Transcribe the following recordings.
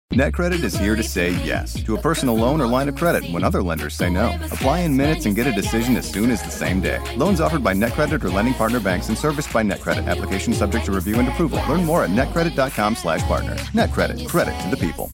NetCredit is here to say yes to a personal loan or line of credit when other lenders say no. Apply in minutes and get a decision as soon as the same day. Loans offered by NetCredit or lending partner banks and serviced by NetCredit. Application subject to review and approval. Learn more at netcredit.com/partner. NetCredit. Credit to the people.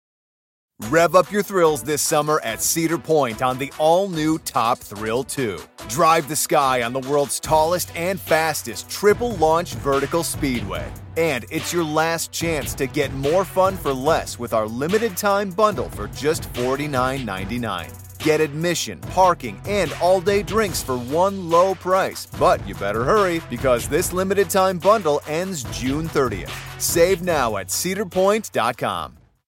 Rev up your thrills this summer at Cedar Point on the all-new Top Thrill 2. Drive the sky on the world's tallest and fastest triple-launch vertical speedway. And it's your last chance to get more fun for less with our limited-time bundle for just $49.99. Get admission, parking, and all-day drinks for one low price. But you better hurry because this limited-time bundle ends June 30th. Save now at cedarpoint.com.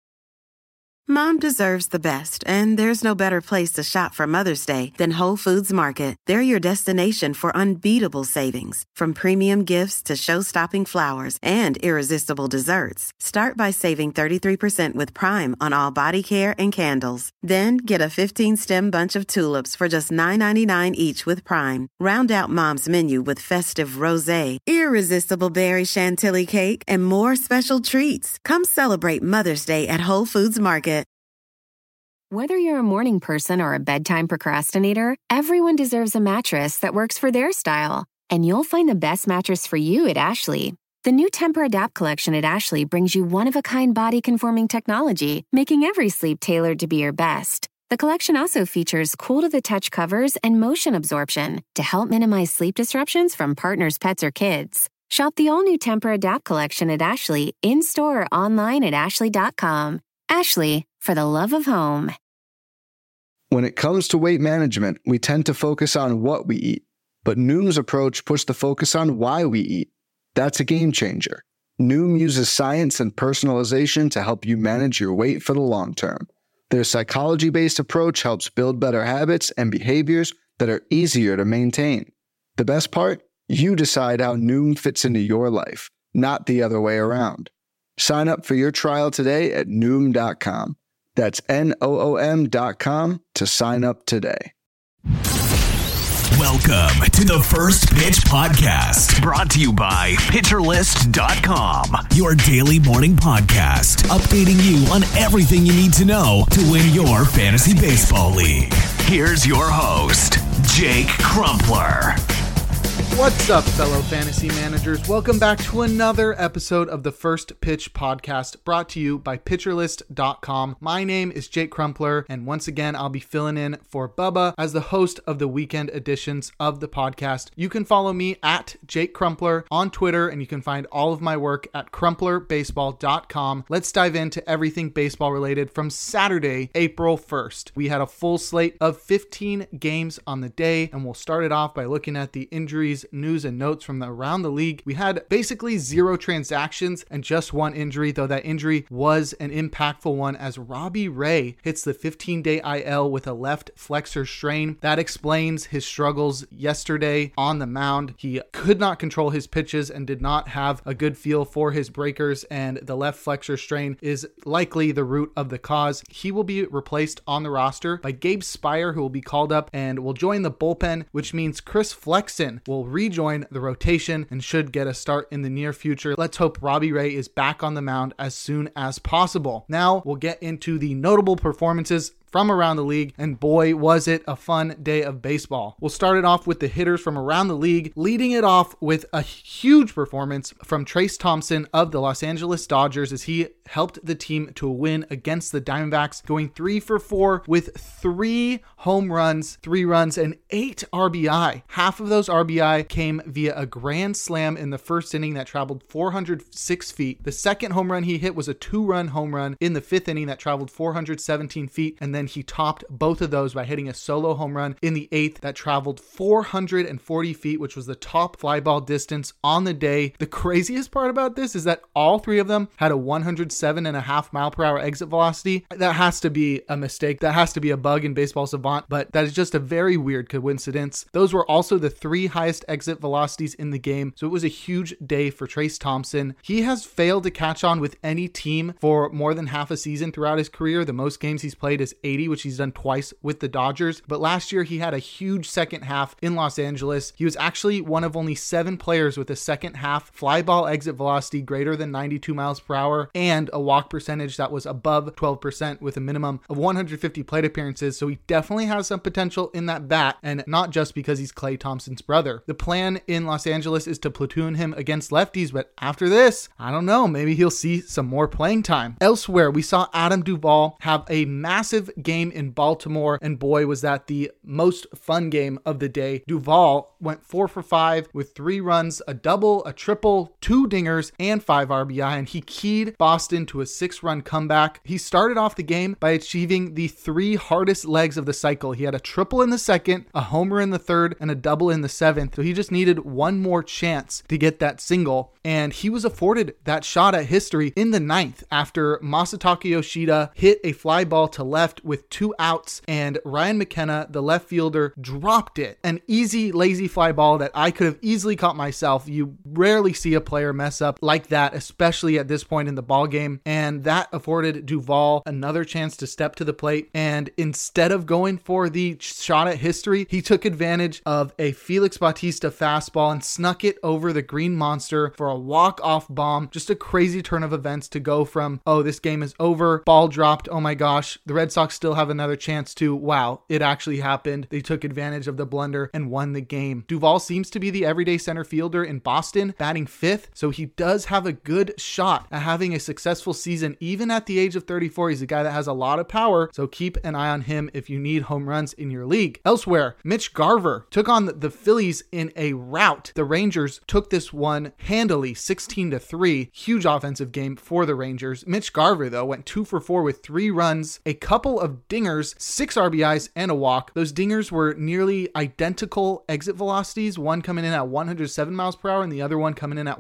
Mom deserves the best, and there's no better place to shop for Mother's Day than Whole Foods Market. They're your destination for unbeatable savings, from premium gifts to show-stopping flowers and irresistible desserts. Start by saving 33% with Prime on all body care and candles. Then get a 15-stem bunch of tulips for just $9.99 each with Prime. Round out Mom's menu with festive rosé, irresistible berry chantilly cake, and more special treats. Come celebrate Mother's Day at Whole Foods Market. Whether you're a morning person or a bedtime procrastinator, everyone deserves a mattress that works for their style. And you'll find the best mattress for you at Ashley. The new Tempur-Adapt collection at Ashley brings you one-of-a-kind body-conforming technology, making every sleep tailored to be your best. The collection also features cool-to-the-touch covers and motion absorption to help minimize sleep disruptions from partners, pets, or kids. Shop the all-new Tempur-Adapt collection at Ashley, in-store or online at ashley.com. Ashley, for the love of home. When it comes to weight management, we tend to focus on what we eat, but Noom's approach puts the focus on why we eat. That's a game changer. Noom uses science and personalization to help you manage your weight for the long term. Their psychology-based approach helps build better habits and behaviors that are easier to maintain. The best part? You decide how Noom fits into your life, not the other way around. Sign up for your trial today at Noom.com. That's Noom.com to sign up today. Welcome to the First Pitch Podcast, brought to you by PitcherList.com, your daily morning podcast, updating you on everything you need to know to win your fantasy baseball league. Here's your host, Jake Crumpler. What's up, fellow fantasy managers? Welcome back to another episode of the First Pitch Podcast, brought to you by PitcherList.com. My name is Jake Crumpler, and once again, I'll be filling in for Bubba as the host of the weekend editions of the podcast. You can follow me at Jake Crumpler on Twitter, and you can find all of my work at CrumplerBaseball.com. Let's dive into everything baseball related from Saturday, April 1st. We had a full slate of 15 games on the day, and we'll start it off by looking at the injuries, news, and notes from around the league. We had basically zero transactions and just one injury, though that injury was an impactful one as Robbie Ray hits the 15-day IL with a left flexor strain. That explains his struggles yesterday on the mound. He could not control his pitches and did not have a good feel for his breakers, and the left flexor strain is likely the root of the cause. He will be replaced on the roster by Gabe Spire, who will be called up and will join the bullpen, which means Chris Flexen will rejoin the rotation and should get a start in the near future. Let's hope Robbie Ray is back on the mound as soon as possible. Now we'll get into the notable performances from around the league, and boy, was it a fun day of baseball. We'll start it off with the hitters from around the league, leading it off with a huge performance from Trayce Thompson of the Los Angeles Dodgers as he helped the team to a win against the Diamondbacks, going 3 for 4 with 3 home runs, 3 runs, and 8 RBI. Half of those RBI came via a grand slam in the first inning that traveled 406 feet. The second home run he hit was a 2-run home run in the 5th inning that traveled 417 feet, and then he topped both of those by hitting a solo home run in the 8th that traveled 440 feet, which was the top fly ball distance on the day. The craziest part about this is that all 3 of them had a 107.5 mile per hour exit velocity. That has to be a mistake. That has to be a bug in Baseball Savant, but that is just a very weird coincidence. Those were also the 3 highest exit velocities in the game, so it was a huge day for Trayce Thompson. He has failed to catch on with any team for more than half a season throughout his career. The most games he's played is 80, which he's done twice with the Dodgers. But last year he had a huge second half in Los Angeles. He was actually one of only 7 players with a second half fly ball exit velocity greater than 92 miles per hour and and a walk percentage that was above 12% with a minimum of 150 plate appearances. So he definitely has some potential in that bat, and not just because he's Klay Thompson's brother. The plan in Los Angeles is to platoon him against lefties, but after this, I don't know, maybe he'll see some more playing time. Elsewhere, we saw Adam Duvall have a massive game in Baltimore, and boy, was that the most fun game of the day. Duvall went 4 for 5 with 3 runs, a double, a triple, 2 dingers, and 5 RBI, and he keyed Boston to a 6-run comeback. He started off the game by achieving the 3 hardest legs of the cycle. He had a triple in the second, a homer in the third, and a double in the 7th. So he just needed one more chance to get that single, and he was afforded that shot at history in the 9th after Masataka Yoshida hit a fly ball to left with 2 outs, and Ryan McKenna, the left fielder, dropped it. An easy, lazy fly ball that I could have easily caught myself. You rarely see a player mess up like that, especially at this point in the ball game, and that afforded Duvall another chance to step to the plate, and instead of going for the shot at history, he took advantage of a Felix Bautista fastball and snuck it over the green monster for a walk-off bomb. Just a crazy turn of events to go from, oh, this game is over, ball dropped, oh my gosh, the Red Sox still have another chance, to, wow, it actually happened. They took advantage of the blunder and won the game. Duvall seems to be the everyday center fielder in Boston, batting 5th, so he does have a good shot at having a successful season. Even at the age of 34, he's a guy that has a lot of power, so keep an eye on him if you need home runs in your league. Elsewhere, Mitch Garver took on the Phillies in a rout. The Rangers took this one handily, 16-3. Huge offensive game for the Rangers. Mitch Garver, though, went 2 for 4 with 3 runs, a couple of dingers, 6 RBIs, and a walk. Those dingers were nearly identical exit velocities, one coming in at 107 miles per hour and the other one coming in at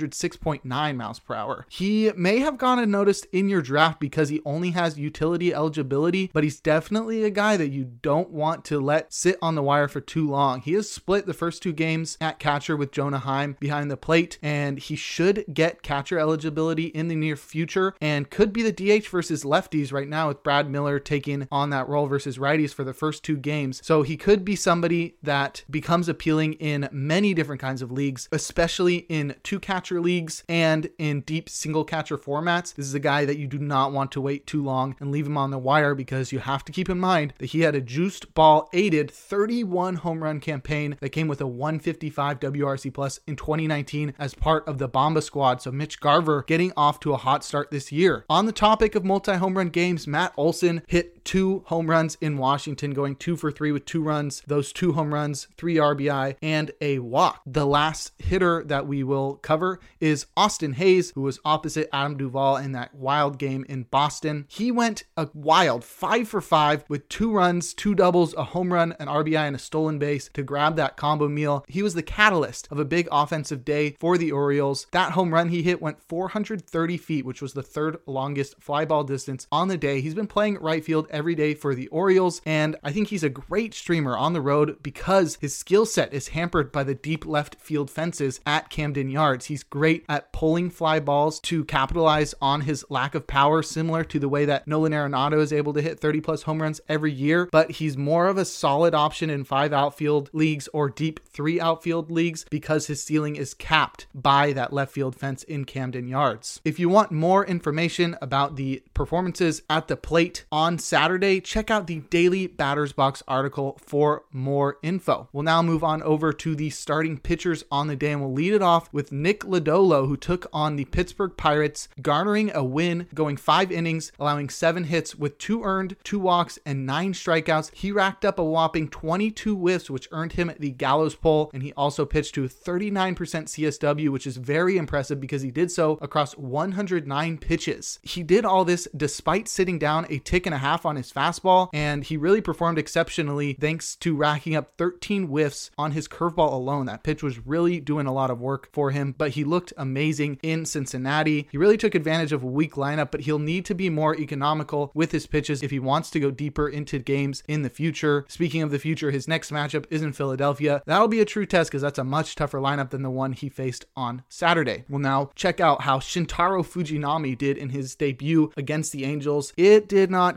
106.9 miles per hour. He may have gone unnoticed in your draft because he only has utility eligibility, but he's definitely a guy that you don't want to let sit on the wire for too long. He has split the first 2 games at catcher with Jonah Heim behind the plate, and he should get catcher eligibility in the near future and could be the DH versus lefties right now, with Brad Miller taking on that role versus righties for the first 2 games. So he could be somebody that becomes appealing in many different kinds of leagues, especially in 2-catcher leagues and in deep single catcher formats. This is a guy that you do not want to wait too long and leave him on the wire, because you have to keep in mind that he had a juiced ball aided 31 home run campaign that came with a 155 WRC plus in 2019 as part of the Bomba squad. So Mitch Garver getting off to a hot start this year. On the topic of multi-home run games, Matt Olson hit 2 home runs in Washington, going 2 for 3 with 2 runs. Those 2 home runs, 3 RBI, and a walk. The last hitter that we will cover is Austin Hayes, who was opposite Adam Duvall in that wild game in Boston. He went a wild 5 for 5 with 2 runs, 2 doubles, a home run, an RBI, and a stolen base to grab that combo meal. He was the catalyst of a big offensive day for the Orioles. That home run he hit went 430 feet, which was the 3rd longest fly ball distance on the day. He's been playing right field every day for the Orioles, and I think he's a great streamer on the road because his skill set is hampered by the deep left field fences at Camden Yards. He's great at pulling fly balls to capitalize on his lack of power, similar to the way that Nolan Arenado is able to hit 30 plus home runs every year, but he's more of a solid option in 5 outfield leagues or deep 3 outfield leagues because his ceiling is capped by that left field fence in Camden Yards. If you want more information about the performances at the plate on Saturday, check out the Daily Batters Box article for more info. We'll now move on over to the starting pitchers on the day, and we'll lead it off with Nick Lodolo, who took on the Pittsburgh Pirates, garnering a win, going 5 innings, allowing 7 hits with 2 earned, 2 walks, and 9 strikeouts. He racked up a whopping 22 whiffs, which earned him the Gallows Pole, and he also pitched to 39% CSW, which is very impressive because he did so across 109 pitches. He did all this despite sitting down a tick and a half on his fastball, and he really performed exceptionally thanks to racking up 13 whiffs on his curveball alone. That pitch was really doing a lot of work for him, but he looked amazing in Cincinnati. He really took advantage of a weak lineup, but he'll need to be more economical with his pitches if he wants to go deeper into games in the future. Speaking of the future, his next matchup is in Philadelphia. That'll be a true test because that's a much tougher lineup than the one he faced on Saturday. We'll now check out how Shintaro Fujinami did in his debut against the Angels. It did not go well.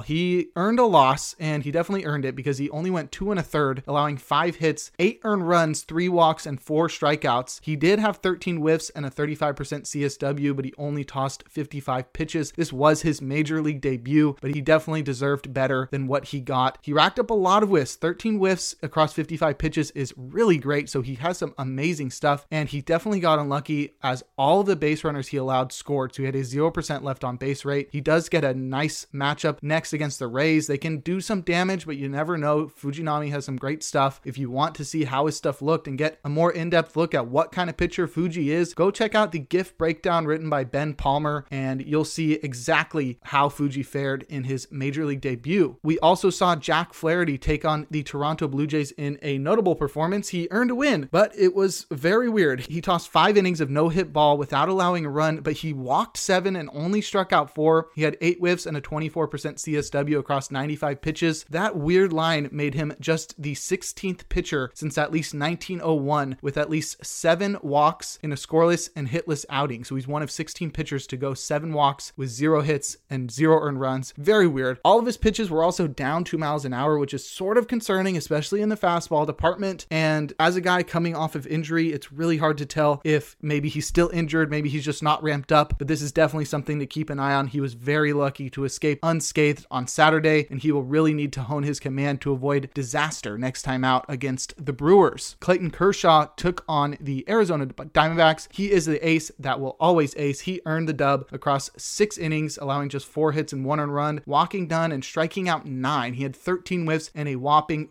He earned a loss, and he definitely earned it because he only went 2 1/3, allowing 5 hits, 8 earned runs, 3 walks, and 4 strikeouts. He did have 13 whiffs and a 35% CSW, but he only tossed 55 pitches. This was his major league debut, but he definitely deserved better than what he got. He racked up a lot of whiffs. 13 whiffs across 55 pitches is really great, so he has some amazing stuff, and he definitely got unlucky as all of the base runners he allowed scored, so he had a 0% left on base rate. He does get a nice matchup next against the Rays. They can do some damage, but you never know. Fujinami has some great stuff. If you want to see how his stuff looked and get a more in-depth look at what kind of pitcher Fuji is, go check out the GIF breakdown written by Ben Palmer, and you'll see exactly how Fuji fared in his major league debut. We also saw Jack Flaherty take on the Toronto Blue Jays in a notable performance. He earned a win, but it was very weird. He tossed 5 innings of no-hit ball without allowing a run, but he walked 7 and only struck out 4. He had 8 whiffs and a 24% CSW across 95 pitches. That weird line made him just the 16th pitcher since at least 1901 with at least 7 walks in a scoreless and hitless outing. So he's one of 16 pitchers to go 7 walks with 0 hits and 0 earned runs. Very weird. All of his pitches were also down 2 miles an hour, which is sort of concerning, especially in the fastball department. And as a guy coming off of injury, it's really hard to tell if maybe he's still injured, maybe he's just not ramped up, but this is definitely something to keep an eye on. He was very lucky to escape unscathed on Saturday, and he will really need to hone his command to avoid disaster next time out against the Brewers. Clayton Kershaw took on the Arizona Diamondbacks. He is the ace that will always ace. He earned the dub across 6 innings, allowing just 4 hits and 1 earned run, walking none and striking out 9. He had 13 whiffs and a whopping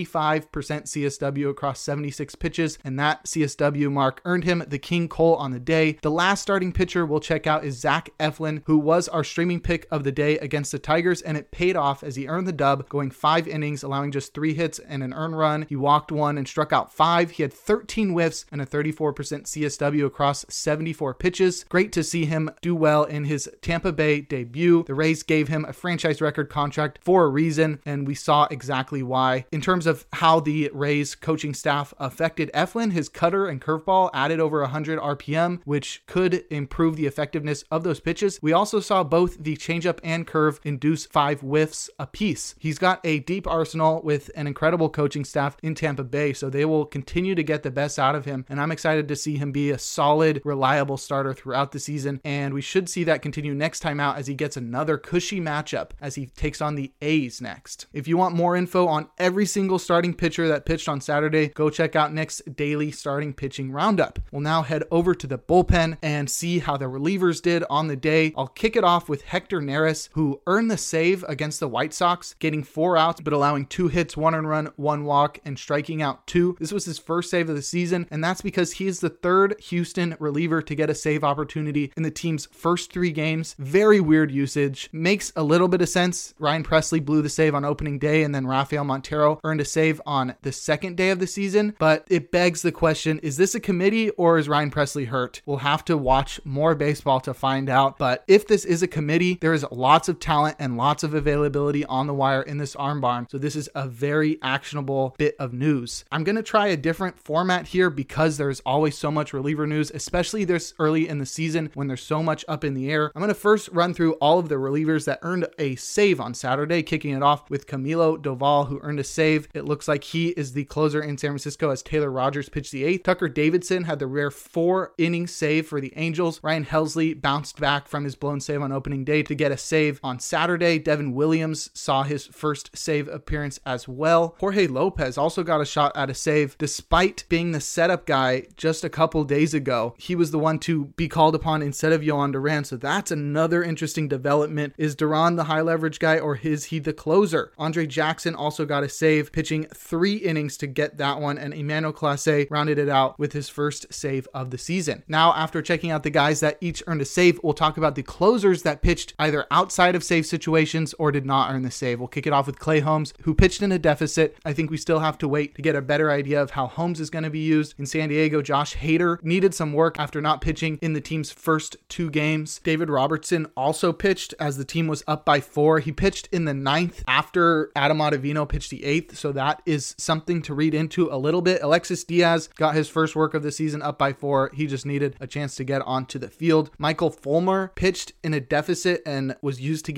45% CSW across 76 pitches, and that CSW mark earned him the King Cole on the day. The last starting pitcher we'll check out is Zach Eflin, who was our streaming pick of the day against the Tigers, and it paid off as he earned the dub, going 5 innings, allowing just 3 hits and an earned run. He walked 1 and struck out 5. He had 13 whiffs and a 34% CSW across 74 pitches. Great to see him do well in his Tampa Bay debut. The Rays gave him a franchise record contract for a reason, and we saw exactly why. In terms of how the Rays coaching staff affected Eflin, his cutter and curveball added over 100 RPM, which could improve the effectiveness of those pitches. We also saw both the changeup and curve induce 5 whiffs apiece. He's got a deep arsenal with an incredible coaching staff in Tampa Bay, so they will continue to get the best out of him, and I'm excited to see him be a solid, reliable starter throughout the season, and we should see that continue next time out as he gets another cushy matchup as he takes on the A's next. If you want more info on every single starting pitcher that pitched on Saturday, go check out Nick's daily starting pitching roundup. We'll now head over to the bullpen and see how the relievers did on the day. I'll kick it off with Hector Neris, who earned the save against the White Sox, getting 4 outs, but allowing 2 hits, 1 earned run, 1 walk, and striking out 2. This was his first save of the season, and that's because he is the 3rd Houston reliever to get a save opportunity in the team's first 3 games. Very weird usage. Makes a little bit of sense. Ryan Presley blew the save on opening day, and then Rafael Montero earned a save on the 2nd day of the season, but it begs the question, is this a committee or is Ryan Presley hurt? We'll have to watch more baseball to find out, but if this is a committee, there is lots of talent and lots of availability on the wire in this arm barn, so this is a very actionable bit of news. I'm going to try a different format here because there's always so much reliever news, especially this early in the season when there's so much up in the air. I'm going to first run through all of the relievers that earned a save on Saturday, kicking it off with Camilo Doval, who earned a save. It looks like he is the closer in San Francisco as Taylor Rogers pitched the 8th. Tucker Davidson had the rare 4-inning save for the Angels. Ryan Helsley bounced back from his blown save on opening day to get a save on Saturday. Devin Williams saw his first save appearance as well. Jorge Lopez also got a shot at a save despite being the setup guy just a couple days ago. He was the one to be called upon instead of Yohan Duran, so that's another interesting development. Is Duran the high leverage guy or is he the closer? Andre Jackson also got a save, pitching 3 innings to get that one, and Emmanuel Clase rounded it out with his first save of the season. Now, after checking out the guys that each earned a save, we'll talk about the closers that pitched either outside of save situations or did not earn the save. We'll kick it off with Clay Holmes, who pitched in a deficit. I think we still have to wait to get a better idea of how Holmes is going to be used. In San Diego, Josh Hader needed some work after not pitching in the team's first 2 games. David Robertson also pitched as the team was up by 4. He pitched in the 9th after Adam Ottavino pitched the 8th, so that is something to read into a little bit. Alexis Diaz got his first work of the season up by 4. He just needed a chance to get onto the field. Michael Fulmer pitched in a deficit and was used to get out of a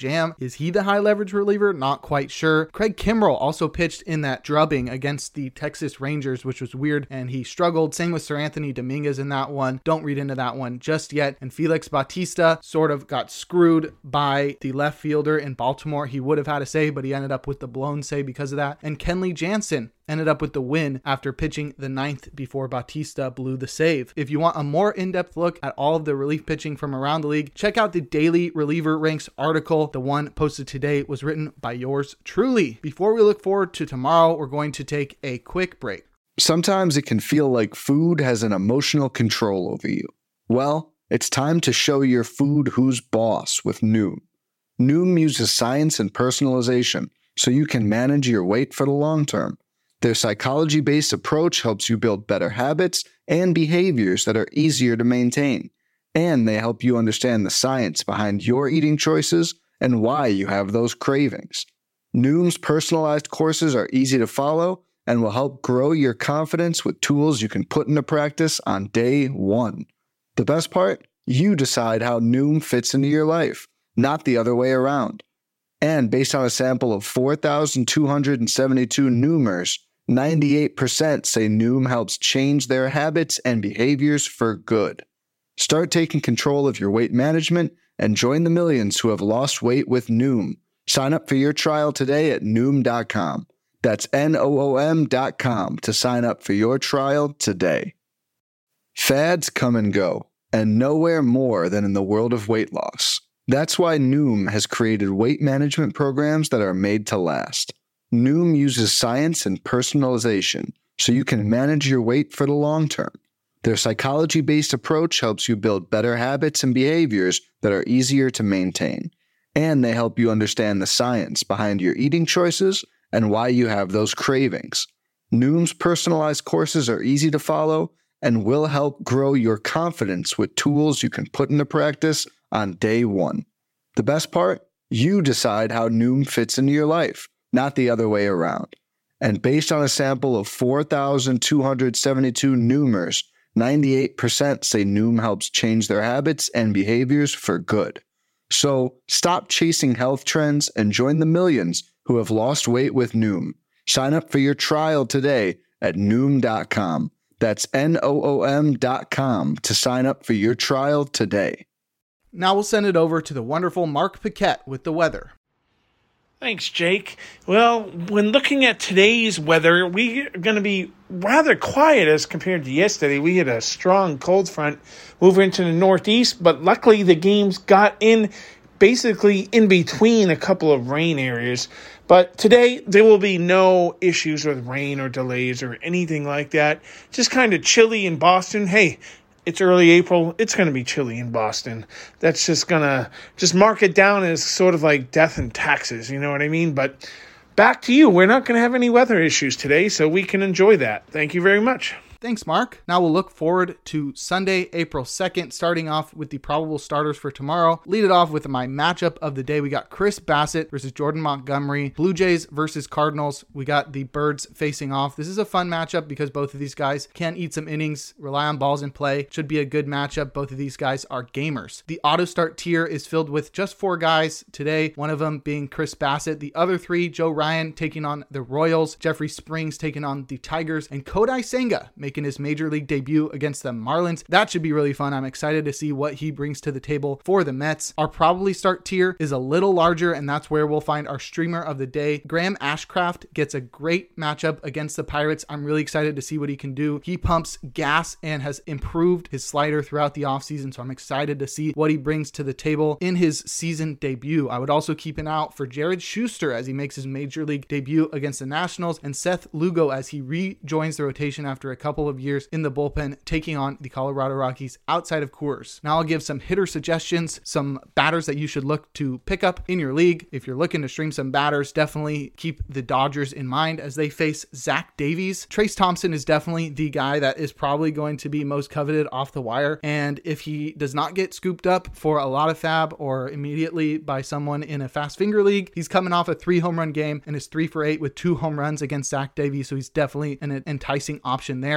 jam. Is he the high leverage reliever? Not quite sure. Craig Kimbrell also pitched in that drubbing against the Texas Rangers, which was weird, and he struggled. Same with Sir Anthony Dominguez in that one. Don't read into that one just yet. And Felix Bautista sort of got screwed by the left fielder in Baltimore. He would have had a save, but he ended up with the blown save because of that. And Kenley Jansen ended up with the win after pitching the ninth before Bautista blew the save. If you want a more in-depth look at all of the relief pitching from around the league, check out the Daily Reliever Ranks article. The one posted today was written by yours truly. Before we look forward to tomorrow, we're going to take a quick break. Sometimes it can feel like food has an emotional control over you. Well, it's time to show your food who's boss with Noom. Noom uses science and personalization so you can manage your weight for the long term. Their psychology-based approach helps you build better habits and behaviors that are easier to maintain. And they help you understand the science behind your eating choices and why you have those cravings. Noom's personalized courses are easy to follow and will help grow your confidence with tools you can put into practice on day one. The best part? You decide how Noom fits into your life, not the other way around. And based on a sample of 4,272 Noomers, 98% say Noom helps change their habits and behaviors for good. Start taking control of your weight management and join the millions who have lost weight with Noom. Sign up for your trial today at Noom.com. That's Noom.com to sign up for your trial today. Fads come and go, and nowhere more than in the world of weight loss. That's why Noom has created weight management programs that are made to last. Noom uses science and personalization so you can manage your weight for the long term. Their psychology-based approach helps you build better habits and behaviors that are easier to maintain. And they help you understand the science behind your eating choices and why you have those cravings. Noom's personalized courses are easy to follow and will help grow your confidence with tools you can put into practice on day one. The best part? You decide how Noom fits into your life, not the other way around. And based on a sample of 4,272 Noomers, 98% say Noom helps change their habits and behaviors for good. So stop chasing health trends and join the millions who have lost weight with Noom. Sign up for your trial today at Noom.com. That's Noom.com to sign up for your trial today. Now we'll send it over to the wonderful Mark Paquette with the weather. Thanks, Jake. Well, when looking at today's weather, we are going to be rather quiet as compared to yesterday. We had a strong cold front move into the northeast, but luckily the games got in basically in between a couple of rain areas. But today, there will be no issues with rain or delays or anything like that. Just kind of chilly in Boston. Hey, it's early April. It's going to be chilly in Boston. That's just going to mark it down as sort of like death and taxes. You know what I mean? But back to you. We're not going to have any weather issues today, so we can enjoy that. Thank you very much. Thanks, Mark. Now we'll look forward to Sunday, April 2nd, starting off with the probable starters for tomorrow. Lead it off with my matchup of the day. We got Chris Bassett versus Jordan Montgomery. Blue Jays versus Cardinals. We got the Birds facing off. This is a fun matchup because both of these guys can eat some innings, rely on balls in play. Should be a good matchup. Both of these guys are gamers. The auto start tier is filled with just 4 guys today, one of them being Chris Bassett. The other 3, Joe Ryan taking on the Royals, Jeffrey Springs taking on the Tigers, and Kodai Senga making his major league debut against the Marlins. That should be really fun. I'm excited to see what he brings to the table for the Mets. Our probably start tier is a little larger, and that's where we'll find our streamer of the day. Graham Ashcraft gets a great matchup against the Pirates. I'm really excited to see what he can do. He pumps gas and has improved his slider throughout the offseason, so I'm excited to see what he brings to the table in his season debut. I would also keep an eye out for Jared Schuster as he makes his major league debut against the Nationals, and Seth Lugo as he rejoins the rotation after a couple of years in the bullpen, taking on the Colorado Rockies outside of Coors. Now I'll give some hitter suggestions, some batters that you should look to pick up in your league. If you're looking to stream some batters, definitely keep the Dodgers in mind as they face Zach Davies. Trace Thompson is definitely the guy that is probably going to be most coveted off the wire. And if he does not get scooped up for a lot of fab or immediately by someone in a fast finger league, he's coming off a 3 home run game and is 3 for 8 with 2 home runs against Zach Davies. So he's definitely an enticing option there.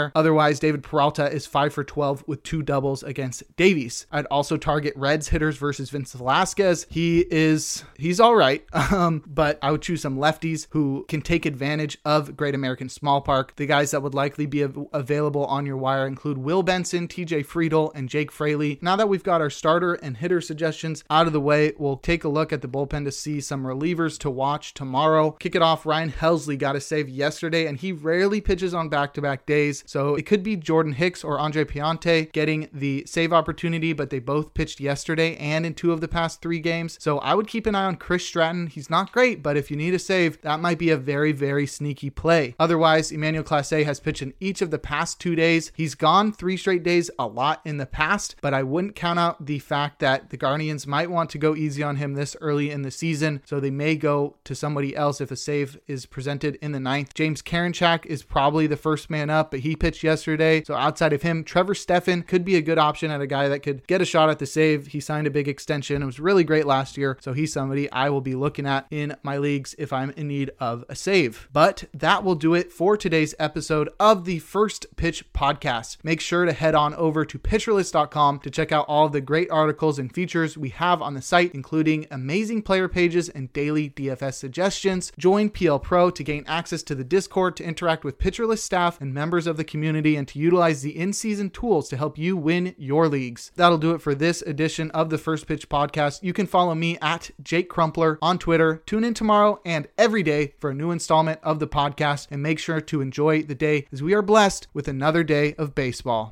there. Otherwise, David Peralta is 5 for 12 with 2 doubles against Davies. I'd also target Reds hitters versus Vince Velasquez. He's all right, but I would choose some lefties who can take advantage of Great American Small Park. The guys that would likely be available on your wire include Will Benson, TJ Friedl, and Jake Fraley. Now that we've got our starter and hitter suggestions out of the way, we'll take a look at the bullpen to see some relievers to watch tomorrow. Kick it off, Ryan Helsley got a save yesterday, and he rarely pitches on back-to-back days, so it could be Jordan Hicks or Andre Piante getting the save opportunity, but they both pitched yesterday and in 2 of the past 3 games, so I would keep an eye on Chris Stratton. He's not great, but if you need a save, that might be a very, very sneaky play. Otherwise, Emmanuel Clase has pitched in each of the past 2 days. He's gone 3 straight days a lot in the past, but I wouldn't count out the fact that the Guardians might want to go easy on him this early in the season, so they may go to somebody else if a save is presented in the 9th. James Karinchak is probably the first man up, but he pitched yesterday, so outside of him, Trevor Stephan could be a good option at a guy that could get a shot at the save. He signed a big extension. It was really great last year, so he's somebody I will be looking at in my leagues if I'm in need of a save. But that will do it for today's episode of the First Pitch Podcast. Make sure to head on over to pitcherlist.com to check out all of the great articles and features we have on the site, including amazing player pages and daily DFS suggestions. Join PL Pro to gain access to the Discord to interact with PitcherList staff and members of the community and to utilize the in-season tools to help you win your leagues. That'll do it for this edition of the First Pitch Podcast. You can follow me at Jake Crumpler on Twitter. Tune in tomorrow and every day for a new installment of the podcast, and make sure to enjoy the day as we are blessed with another day of baseball.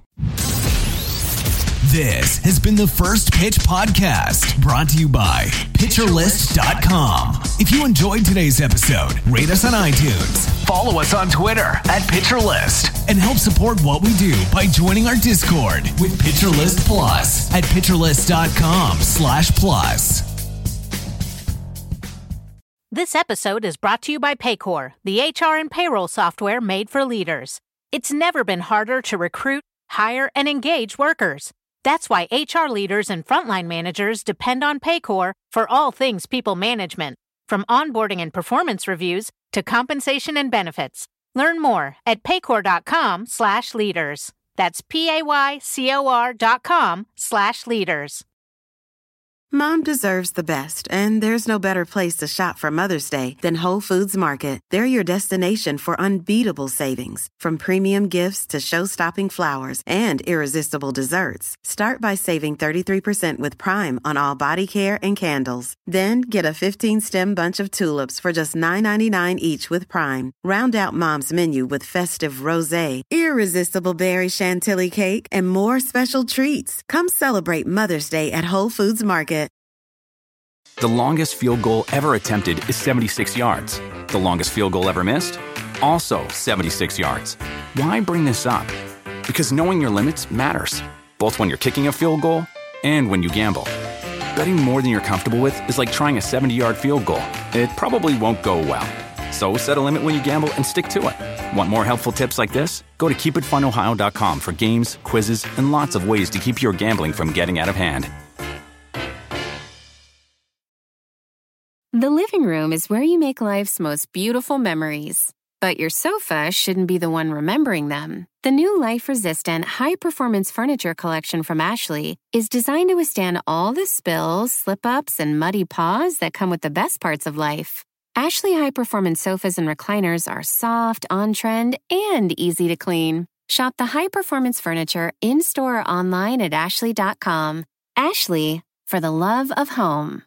This has been the First Pitch Podcast, brought to you by PitcherList.com. If you enjoyed today's episode, rate us on iTunes, follow us on Twitter at PitcherList, and help support what we do by joining our Discord with PitcherList Plus at PitcherList.com/plus. This episode is brought to you by Paycor, the HR and payroll software made for leaders. It's never been harder to recruit, hire, and engage workers. That's why HR leaders and frontline managers depend on Paycor for all things people management, from onboarding and performance reviews to compensation and benefits. Learn more at paycor.com/leaders. That's PAYCOR.com/leaders. Mom deserves the best, and there's no better place to shop for Mother's Day than Whole Foods Market. They're your destination for unbeatable savings, from premium gifts to show-stopping flowers and irresistible desserts. Start by saving 33% with Prime on all body care and candles. Then get a 15-stem bunch of tulips for just $9.99 each with Prime. Round out Mom's menu with festive rosé, irresistible berry chantilly cake, and more special treats. Come celebrate Mother's Day at Whole Foods Market. The longest field goal ever attempted is 76 yards. The longest field goal ever missed? Also 76 yards. Why bring this up? Because knowing your limits matters, both when you're kicking a field goal and when you gamble. Betting more than you're comfortable with is like trying a 70-yard field goal. It probably won't go well. So set a limit when you gamble and stick to it. Want more helpful tips like this? Go to keepitfunohio.com for games, quizzes, and lots of ways to keep your gambling from getting out of hand. The living room is where you make life's most beautiful memories. But your sofa shouldn't be the one remembering them. The new life-resistant, high-performance furniture collection from Ashley is designed to withstand all the spills, slip-ups, and muddy paws that come with the best parts of life. Ashley high-performance sofas and recliners are soft, on-trend, and easy to clean. Shop the high-performance furniture in-store or online at Ashley.com. Ashley, for the love of home.